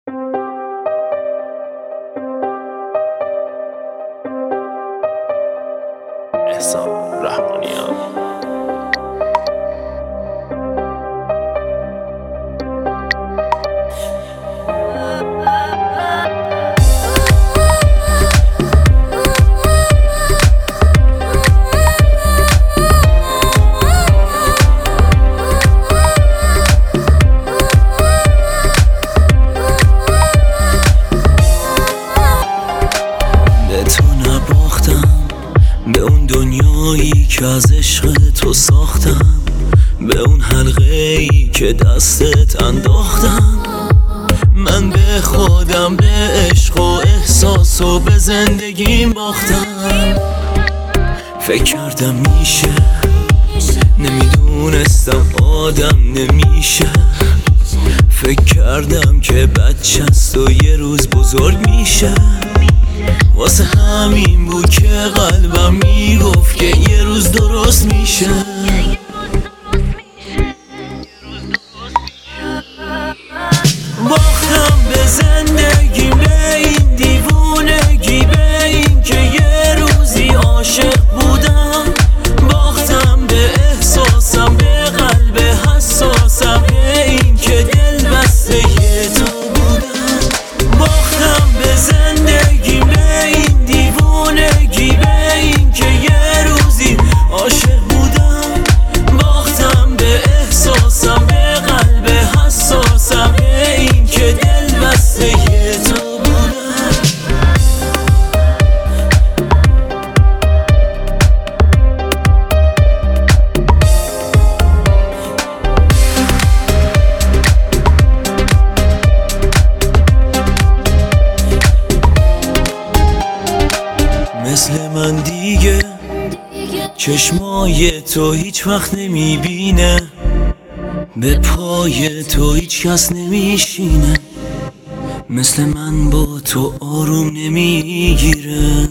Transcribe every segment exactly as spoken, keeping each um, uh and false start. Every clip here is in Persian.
احسان رحمانیان. به اون دنیایی که از عشق تو ساختم، به اون حلقه‌ای که دستت انداختم. من به خودم، به عشق و احساس و به زندگیم باختم. فکر کردم میشه، نمیدونستم آدم نمیشه. فکر کردم که بچه‌ست و یه روز بزرگ میشه. واسه همین بود که قلبم میگفت که یه روز درست میشه. باختم به زندگی، به این دیوونگی، به این که یه روزی عاشق بودم. باختم به احساسم، به قلب حساسم، به این که دل بسته یه تو بودم. باختم به زندگی، به این دیوونگی، به این که یه روزی عاشق بودم. باختم به احساسم، به قلب حساسم، به این که دل بسته یه تو بودم. مثل من دیگه چشمای تو هیچ وقت نمیبینه، به پای تو هیچ کس نمیشینه. مثل من با تو آروم نمیگیره.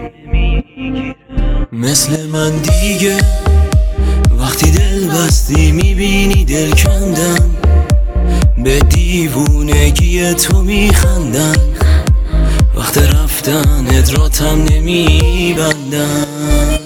مثل من دیگه وقتی دل بستی میبینی دل کندن، به دیوونگی تو میخندن. وقت رفتن ادراتم نمیبندن.